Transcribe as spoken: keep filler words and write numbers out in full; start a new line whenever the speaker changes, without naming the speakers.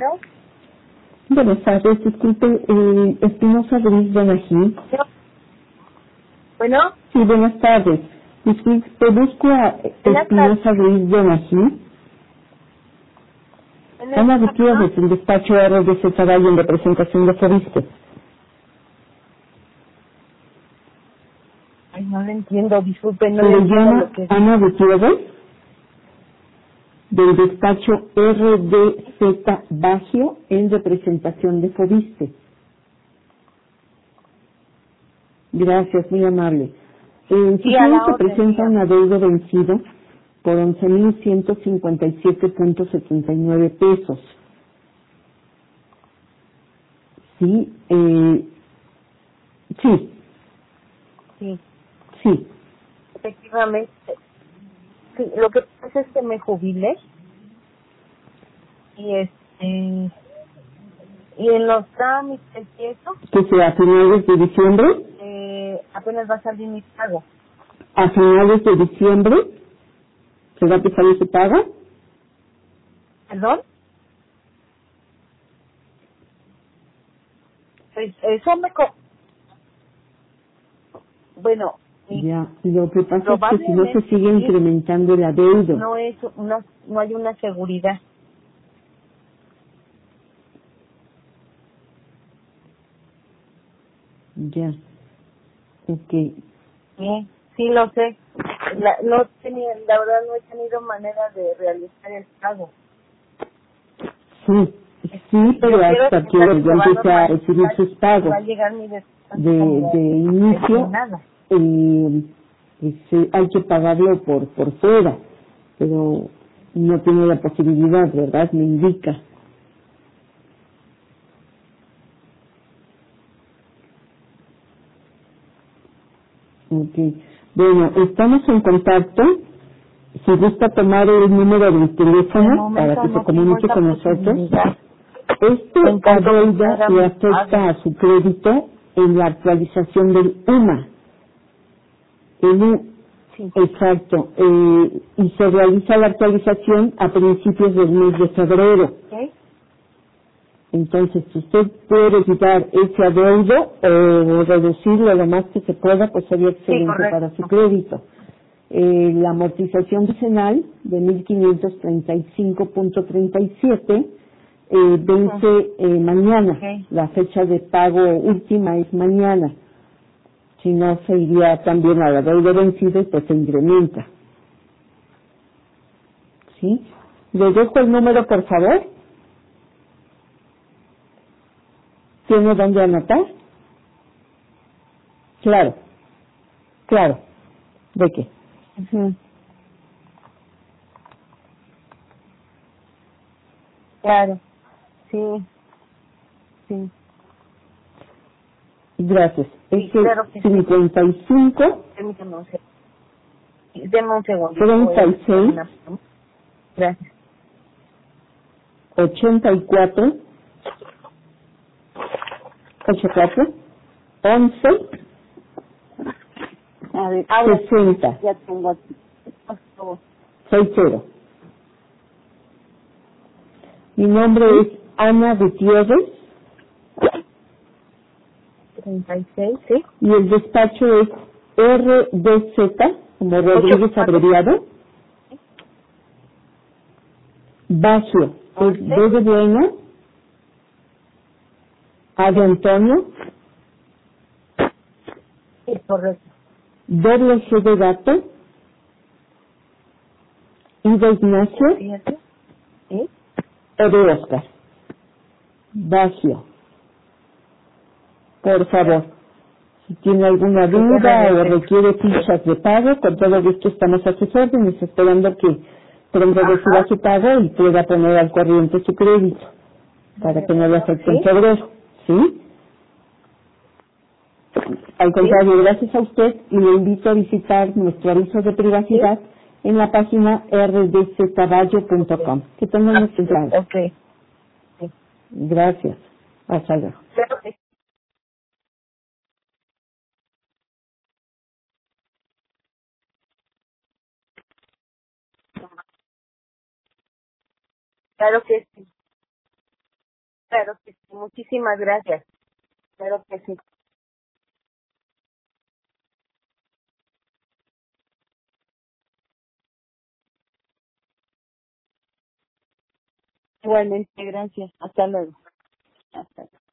Bueno,
Buenas tardes, disculpe, eh, Espinosa Ruiz Donají.
bueno,
Sí, buenas tardes. Disculpe, busco a
buenas tardes.
Espinosa Ruiz Donají.
Buenas
Ana
tardes.
Gutiérrez, el despacho R D C Caballo en representación de Fobiste.
Ay, no lo entiendo, disculpe, no
Se
le
le
entiendo
llama
lo que es.
Ana Gutiérrez, del despacho R D Z Bagio en representación de Fobiste. Gracias, muy amable. En su
Sí, a la
se
orden,
presenta
dígame.
un adeudo vencido por once mil ciento cincuenta y siete punto setenta y nueve pesos. Sí, eh, sí,
Sí,
sí.
efectivamente. Sí, lo que pasa es que me jubilé y este y en los trámites y eso,
Que sea a finales de diciembre,
eh, apenas va a salir mi pago.
a finales de diciembre, se va a empezar ese pago.
¿Perdón? Pues eso me... Co bueno, y
Ya, lo que pasa es que si no se
probablemente
sigue
sí,
incrementando el adeudo,
no es una, no hay una seguridad.
ya, ok,
Sí, sí lo sé. La, no tenía, la verdad no he tenido manera de realizar el pago.
sí, sí,
Yo
pero
quiero
hasta que
pensar que
ya
se va a
empiece a recibir
normalizar
sus
y va
pagos
a llegar mi descuento
de,
como
de
de
inicio,
nada.
eh, pues, eh, hay que pagarlo por, por fuera, pero no tiene la posibilidad, ¿verdad? Me indica. Ok. Bueno, estamos en contacto. Si gusta tomar el número del
De
teléfono para
momento
que se
no tengo
comunique
esa
con nosotros.
posibilidad.
Este
En tanto que se
adeudo
haga
le
mi pago.
afecta a su crédito en la actualización del U M A. El U-
Sí.
exacto. Eh, y se realiza la actualización a principios del mes de febrero.
¿Ok?
Entonces, si usted puede quitar ese adeudo o reducirlo lo más que se pueda, pues sería
Sí,
excelente para su
correcto.
crédito. Eh, la amortización quincenal de mil quinientos treinta y cinco punto treinta y siete eh, vence eh, mañana.
Ok.
La fecha de pago última es mañana. Si no, se iría también a la deuda vencida y pues se incrementa. ¿Sí? ¿Le dejo el número, por favor? ¿Tiene dónde anotar? Claro, claro. ¿De qué?
Ujú. Claro. Sí, sí.
Gracias. Es
Sí,
el
claro que sí.
cincuenta y cinco,
Permítame un segundo. Deme un segundito. Voy a
treinta y
hacer
seis,
una... Gracias.
ochenta y cuatro, ochenta y cuatro, once,
A ver, ahora sí,
sesenta,
ya tengo aquí. Por favor.
sesenta. Mi nombre
¿Sí?
es Ana Gutiérrez
treinta y seis, ¿sí?
y el despacho es R D Z, como
ocho,
Rodríguez
cuatro,
abreviado, Bagio, es
once.
B de bueno, A de Antonio,
Sí, correcto.
doble G de gato, I de Ignacio,
Fíjate. ¿Sí?
O de Oscar. Bagio, por favor. Si tiene alguna
Sí,
duda o
R D Z.
requiere fichas de pago, con todo gusto estamos a sus órdenes, esperando que pronto reciba
Ajá.
su pago y pueda poner al corriente su crédito, para que no le afecte en
¿Sí?
febrero. ¿Sí? Al
¿Sí?
contrario, gracias a usted y le invito a visitar nuestro aviso de
¿Sí?
privacidad en la página r d z caballo punto com. Que tengan
Ah,
muchas gracias.
ok. Sí.
Gracias. Hasta luego.
Claro que sí. Claro que sí. Claro que sí, muchísimas gracias. Claro que sí. Igualmente, gracias. Hasta luego. Hasta luego.